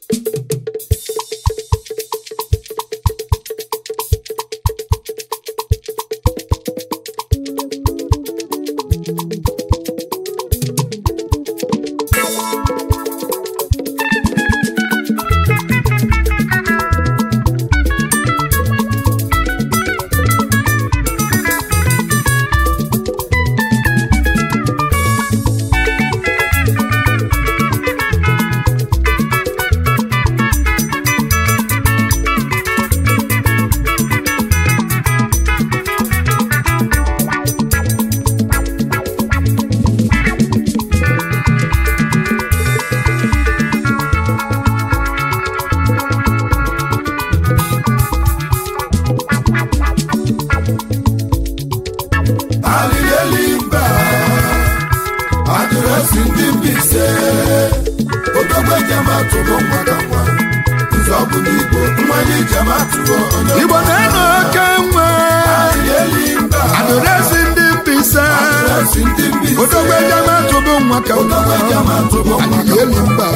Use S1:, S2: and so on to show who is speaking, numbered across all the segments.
S1: Igbo na-eno oke nwe adịrịsị ndị Mbaise odogbe jamatu bụ nwa ka anyị eli mba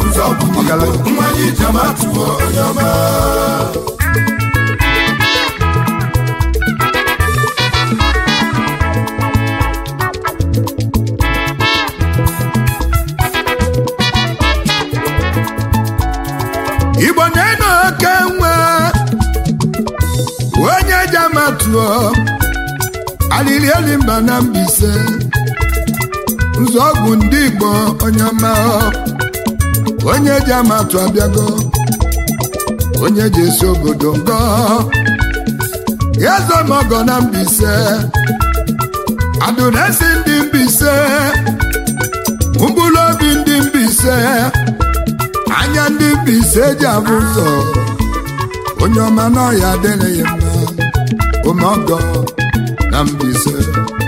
S1: Igbo na-eno oke nwe onye jamatu alili eli mba na Mbaise nzọgwụ ndị Igbo onye ọma onye jamatu abịago onye ji esi obodo ngo ezomogo na Mbaise adịrịsị ndị Mbaise mkpụrụ obi ndị Mbaise anya ndị Mbaise ji abụ ụzọ onye ọma n'ọya adịghị ya mma omeọgọ na Mbaise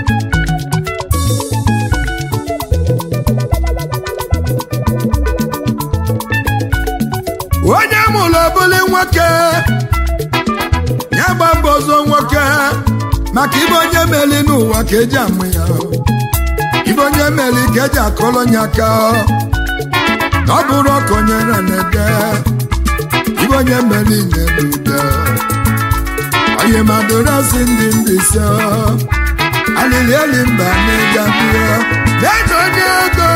S1: onye mụrụ ọbụla nwoke ya gba mbọ ọzọ nwoke maka ibe onye meli n'ụwa ka eji amụ ya ibe onye meli ka eji akọrọ ya aka ọ bụrụ ọka onye na-ede ibe onye meli na-ede ude onye madụrasị ndị Mbaise alili eli mba na-eja bụọ na-eje onye ego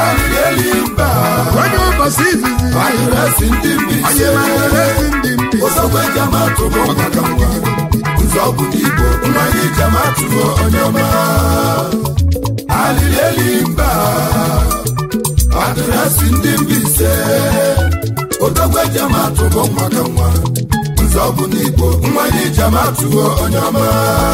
S1: onye ụbọchị izizi onye madụrasị ndị Mbaise nzọbụ n'Igbo mmanya jamatu onye ọma alili eli mba adịrịsị ndị Mbaise odogbe jamatu bụ nwa ka nwa nzọbụ n'Igbo mmanya jamatu onye ọma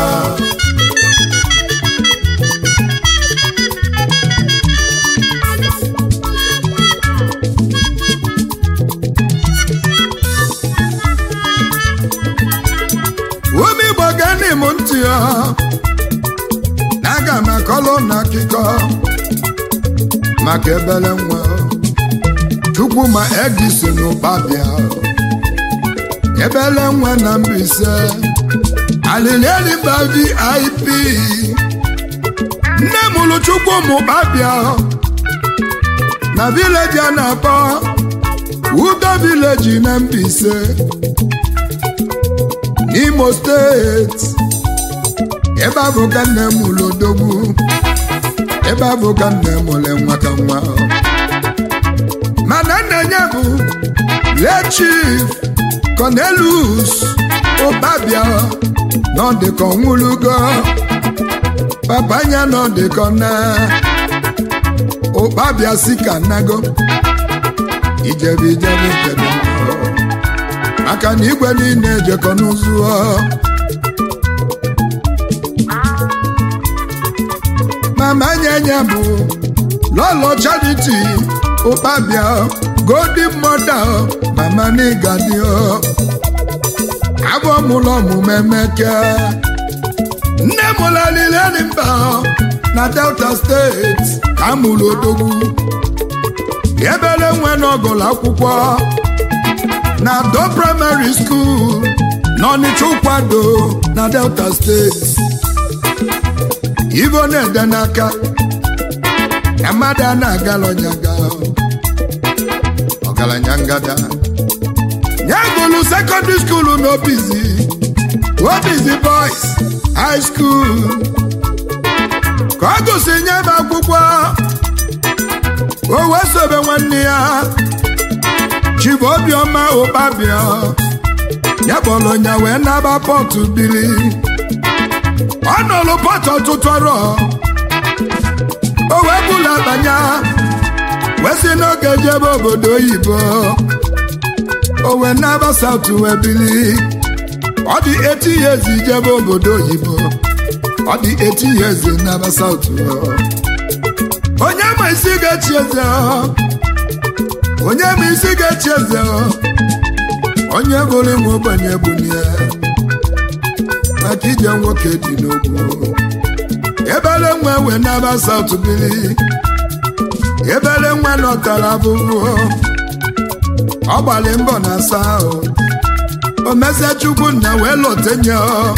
S1: ụmụ Igbo gani m ntị ya na-aga m akọlụ na akụkọ maka ebele nwa Chukwu ma Edison Ụkpabịa ebele nwa na Mbaise alili eli mba VIP nne mụrụ Chukwu ma Ụkpabịa na vileji a na-akpọ Udo vileji na Mbaise n'Imo steeti ebe abụ ka nne mụrụ odogwu ebe abụ ka nne mụrụ nwa ka nwa mana nne ya bụ late Chief Cornelius Ụkpabịa n'ọdịka ọnwụlugo papa nya n'ọdịka na Ụkpabịa si ka nago ijebe maka na igwe niile ejekọ n'ụzụ mama nyanya bụ Lolo Charity Ụkpabịa Golden Mother mama n'ịgadio abụọ mụlọ ọmụmụ Emeke nne mụrụ alili eli mba na Delta steeti ka mụrụ odogwu ebele nwe n'ọgụlụ akwụkwọ na Do Primary School n'Ọnịcha Ụkwado na Delta steeti Ivo na-ede n'aka na mmadụ a na-agala onyaga ọgaranya ngada ya gụlụ secondary school n'Obizi Boys High School ka ọ gụsị nye ebe akwụkwọ o wee sobe nwanne ya Chief Obioma Ụkpabio ya kpọrọ ya wee naba pọtụ bili ọ nọlụ pọtụ ọtụtụ ọrụ o wee bụla banya wee si n'oge jebe obodo oyibo o wee naba South wee bili ọ dị 80 years jebe obodo oyibo ọ dị 80 years naba South onye ma isi ga-echi eze onye ma isi ga-echi eze onye bụrụ nwe ogbenye bunye maka ije nwoke dị n'ogwu ebere nwe wee naba South bili ebere nwe nọtara abụbụ ọ gbalị mbọ na asa ahụ o mezie Chukwu nna wee lọtenye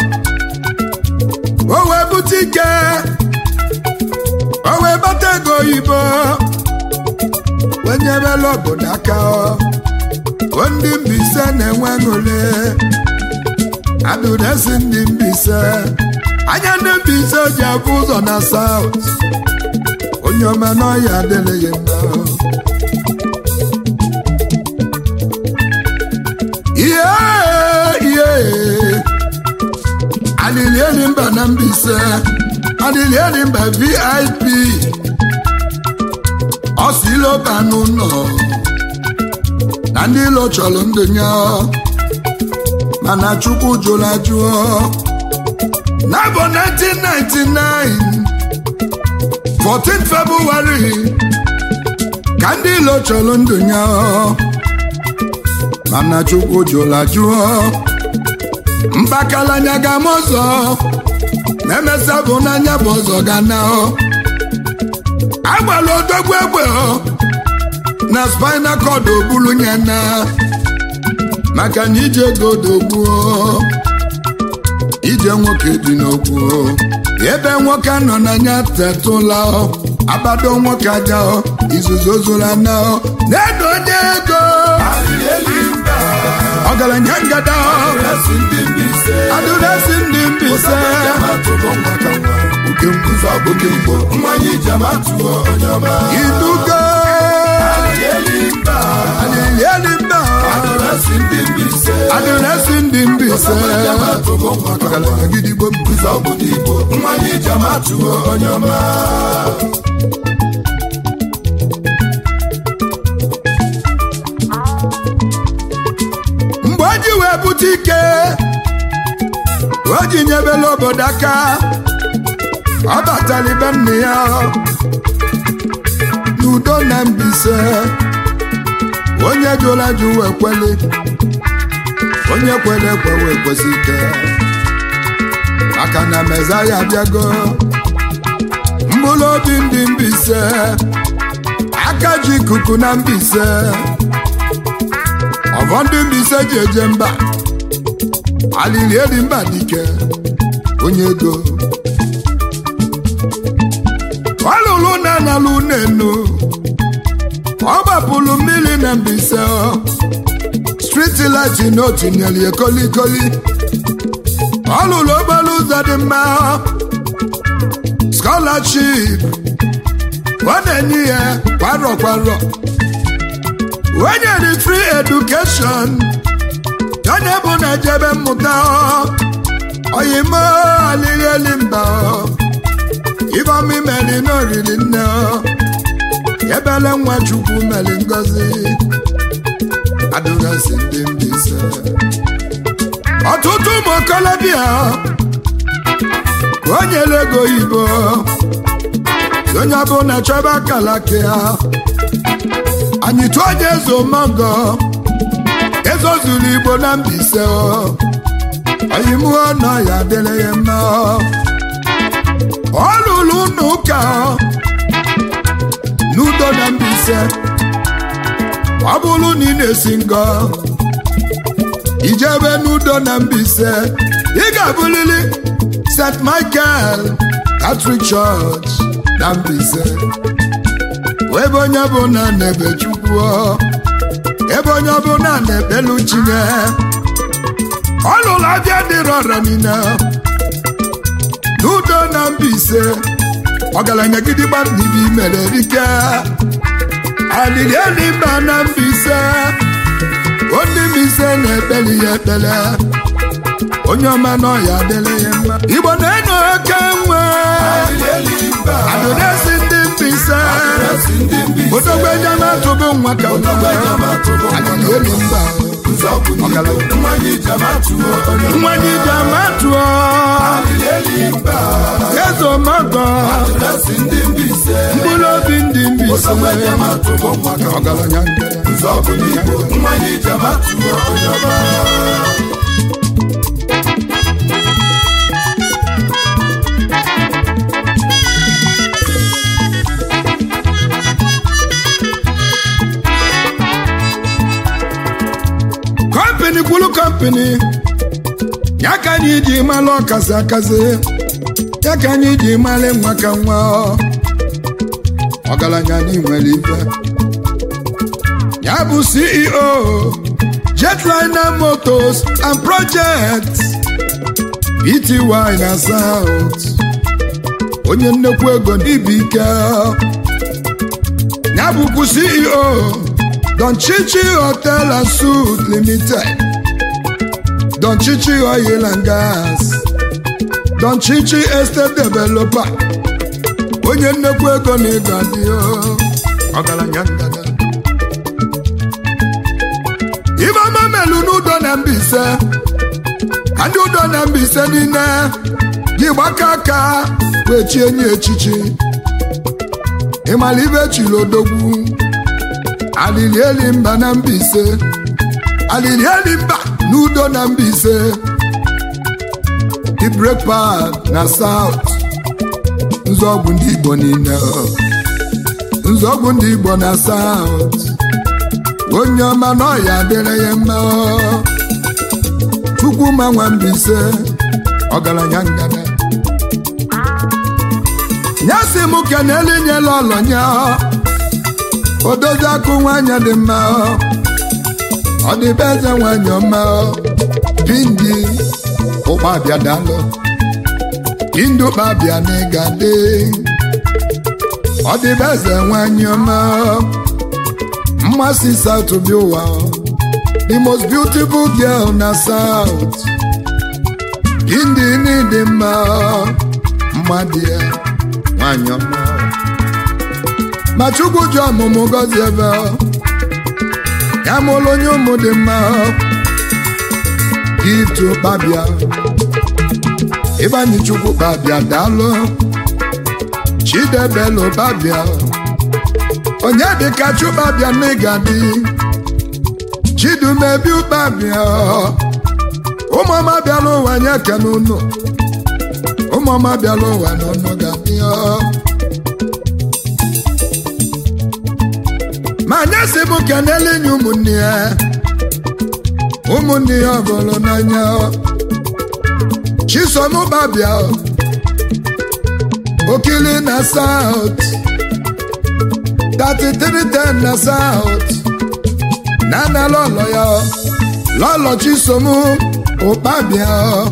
S1: o wee bute ike o wee bata ego oyibo wee nyebela obodo aka ndị Mbaise na-enwe ṅụle adụresi ndị Mbaise anya ndị Mbaise ji abụ ụzọ na South onye ọma n'ọya adịghị mma ihe alilieli mba na Mbaise alilieli mba VIP ọsiloba n'ụlọ na ndị ilo chọrọ ndụ ya mana Chukwu jụrụ ajụọ n'afọ 1999 14 February ka ndị ilo chọrọ ndụ ya mana Chukwu jụrụ ajụọ mkpakalanya ga-ama ọzọ na-emesa bụ n'anya bụ ọzọ ga na agbala odogwu egbe na spinal cord obulu nye na maka na ije ego odogwu ije nwoke dị n'okwu ebe nwoke nọ n'anya tetụla abado nwoke aja izuzo zụrụ ana na-edo onye ego ọgaranya ngada adụresi ndị Mbaise idugo alilieli mba adụresi ndị Mbaise ọgaranya gidigbo mgbe o ji wee bute ike o ji nyebela obodo aka ọ batara ibe nne ya n'udo na Mbaise onye jụrụ ajụ wee kwele onye kwere ekwe wee kwesị ike maka na Mezaya abịago mkpụrụ obi ndị Mbaise aka ji ikuku na Mbaise ọvọ ndị Mbaise ji eje mba alilieli mba dike onye ego ọ lụrụ na analụ n'enu ọ gbapụrụ mmiri na Mbaise street light n'otu nyere kolikoli ọ lụrụ okporo ụzọ dị mma scholarship ọ na-enye ya kwarọ onye dị free education onye bụ na ejebe mmụta oyimo alilieli mba ifeọma imeli n'oriri nne ebele nwa Chukwu meli ngozi adụresi ndị Mbaise ọtụtụ ụmụ okolobịa ka o nyere ego oyibo onye bụ na chọba kalaka ya anyị tụọ onye ezomogo ezozuru Igbo na Mbaise oyimuo nọ ya adịrị ya mma ọ lụrụ n'ụka n'udo na Mbaise ọ bụrụ na ị na-esi ngọ ijebe n'udo na Mbaise ị ga-abụrịrị St. Michael Catholic Church na Mbaise ebe onye bụ na n'ebe Chukwu ebe onye ọbụla na-ekpelu chinye ọlụlụ abịa dịrị ọra niile n'udo na Mbaise ọgaranya gidigba n'ibi mere rike alili elimba na Mbaise onye Mbaise na-ekpeli ya ekpele onye ọma n'ọya adịla ya mma Igbo na-eno oke nwe adụresi ndị Mbaise odogbeja matụbụ nwa ka alili elimba mmanya jamatụọ ezo mọgọ mkpụrụ obi ndị Mbaise ọgaranya company kwulu company ya ka anyị ji malụ ọkazi akazi ya ka anyị ji malụ nwa ka nwa ọgaranya anyị nwere ife ya bụ CEO Jetliner Motors and Projects Pty na South onye nnekwu ego n'ibi ike ya bụkwa CEO Don Chichi Hotel and Suites Limited, Don Chichi Oil and Gas, Don Chichi Estate Developer, onye nnekwu ego na ego adịghị ọgaranya ndada. Ibe ọma melu n'udo na Mbaise, ndị udo na Mbaise niile gị gbaka aka wee chie enyi echichi, ịmala ibe chiri odogwu. Alili elimba na Mbaise alili elimba n'udo na Mbaise the breakfast na South nzọgwụ ndị Igbo niile nzọgwụ ndị Igbo na South onye ọma n'ọya adịrị ya mma Chukwu ma nwa Mbaise ọgaranya ngada nyasị m keneli nyela ọlọnya odozi akụ nwanyị dị mma ọ dị be eze nwanyị ọma Pindi ụkpabịa dalụ Pindi ụkpabịa n'ịga dị ọ dị be eze nwanyị ọma mmasị South bi ụwa the most beautiful girl na South Pindi n'ịdị mma mmadụ ya nwanyị ọma ma Chukwu ji ọmụmụ gọzie ebe ya mụlụ onye ụmụ dị mma Gift ụkpabịa Ịbanye Chukwu ụkpabịa daalụ Chidebelu ụkpabịa onye dịka Chukpabịa n'ịgadị Chidumebi ụkpabịa ụmụọma bịala ụwa nye kene unu ụmụọma bịala ụwa n'ọnụ gadị ma nyasị m kenele nye ụmụnne ya ọbụlụ n'anya Chisom ụkpabịa Okili na South 3310 na South Nana lọlọ ya lọlọ Chisom ụkpabịa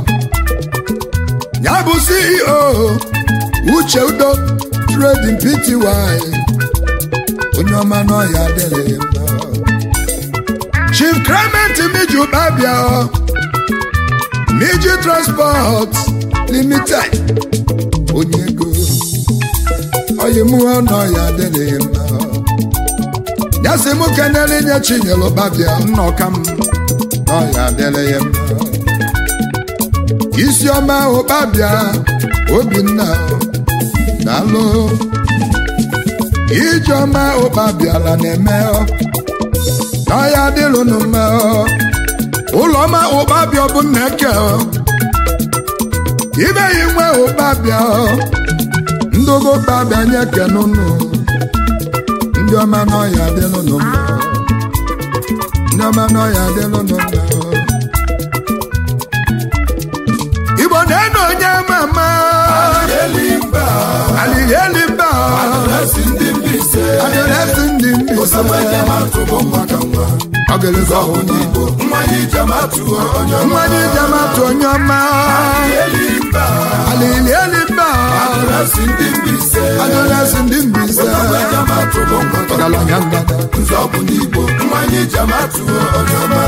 S1: ya bụ CEO Uche Udo Trading Pty onye ọma n'ọya adịghị mma Chief Clement Miji ụkpabịa Miji Transport Limited onye ego oyi mụọ n'ọya adịghị mma ya sị mụ kenere nye Chinyere ụkpabịa nnọka m n'ọya adịghị mma Isiọma ụkpabịa Obinna daalụ Ijeọma ụkpabịala na-eme n'ọya dịlụnụ mma ụlọma ụkpabịa bụ Nneke ibeghị nwe ụkpabịa ndogo ụkpabịa nye kenụnụ ndị ọma n'ọya dịlụnụ mma ndị ọma n'ọya dịlụnụ mma Igbo na-eno onye mama alili elimba adịrịsị ndị Mbaise Ogeleza
S2: Igbo mmanya jamatu onye ọma
S1: mmanya jamatu onye ọma alili elimba
S2: adolesi ndị Mbaise jamatu bụ
S1: ọgaranya ngada
S2: nzọbụ n'Igbo mmanya jamatu onye ọma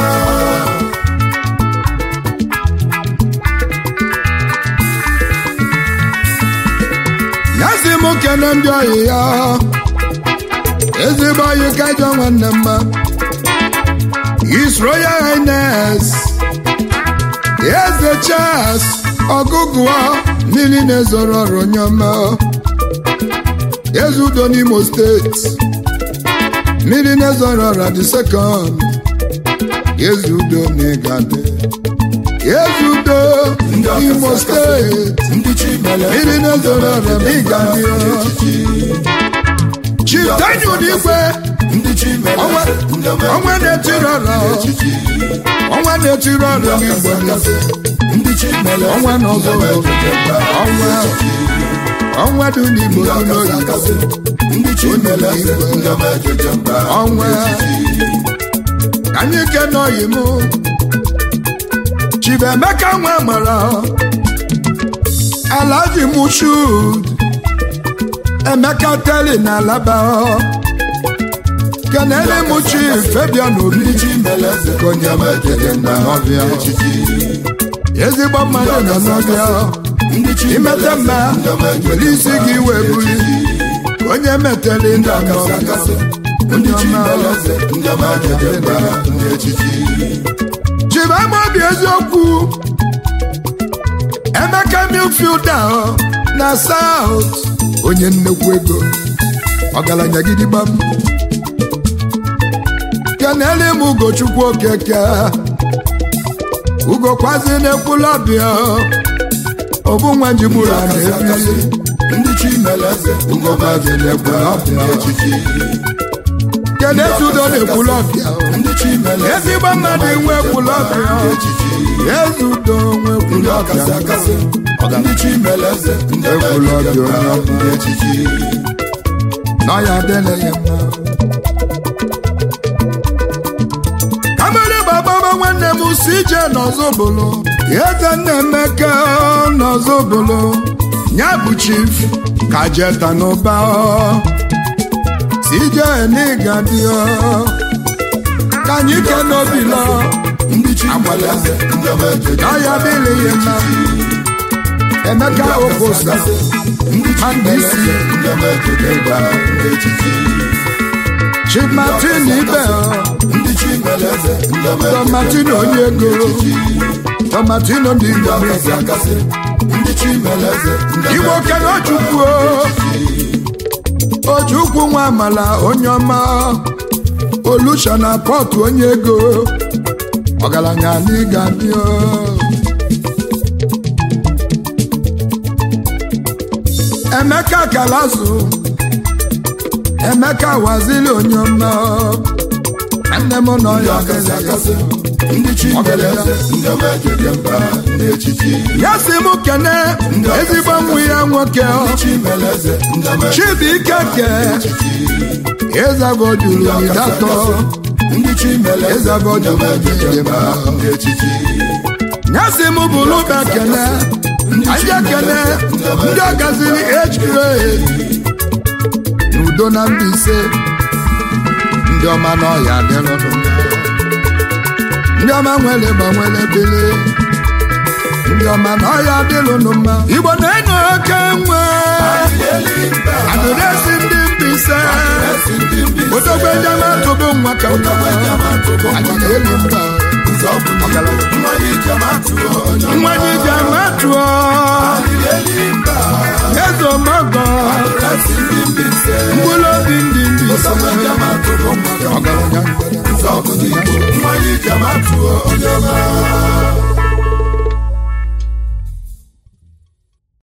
S1: yazi m kene ndị ọyị ya ezigbo ọyị kajọ nwanne mma His Royal Highness Eze Charles Ọgụgụọ mmiri na-ezoro ọrụ onye ọma Ezudo n'Imo steeti mmiri na-ezoro ọrụ the second Ezudo n'Igade Ezudo n'Imo steeti mmiri na-ezoro ọrụ n'Igade Chief Daniel Igwe ọnwa na-etiri ọrụ n'Igbo ọnwa n'ọzọ ọnwa dị n'Igbo ọnwa anyị kenọghị m Chibemeka nwa mara Alhaji Moshood Emeka Teli na Alaba Kenele m Chief Fabian Obi ezigbo mmadụ nọ n'ọbịa imete mma were isi gị wee buli onye meteli ndị Chibama obi eziokwu Emeka Milfielder na South onye nnekwu ego ọgaranya gidigbam Kenele m Ugochukwu Okeke Ugo kwazi n'Ekwulọbịa obu nwa njiburu na-ebi
S2: ndị Chimeleze
S1: Ugo kwazi n'Ekwulọbịa Kene Ezudo n'Ekwulọbịa ezigbo mmadụ nwe Ekwulọbịa Ezudo nwe Ekwulọbịa
S2: ndị Chimeleze
S1: Ekwulọbịa na ya adịla ya mma nwanne m CJ n'Ozobolo Eze Nnemeka n'Ozobolo nya bụ Chief Kajeta n'ụba CJ n'Igadi ka anyị kene obilo
S2: ndị Chimeleze
S1: na ya dịrị ya mma Emeka Okosa Mandisi Chief Martin Ibe Tomatino onye ego Tomatino ndị Igbo kere Ojukwu nwa amala onye ọma Olusha na Port onye ego ọgaranya n'Igadi Emeka Kalazu Emeka Wazili onye ọma nne m nọ ya
S2: akasị ndị Chimeleze
S1: ya si m kene ezigbo nwa ya nwoke Chibuike ke Ezagodulu Idatọ Ezagodulu ya si m bụrụ ụka kene aja kene ndị ọgaziri HPA n'udo na Mbaise ndị ọma n'ọhịa adịrọ ndị ọma nwere gbanwere bele ndị ọma n'ọhịa adịrọ mma Igbo na-enyo oke nwe adịrịsị ndị Mbaise odogbe jamatu bụ nwa ka nwa anyị eli mba mmanya jamatu eze ọmọgọ mkpụrụ obi ndị Mbaise ọgaranya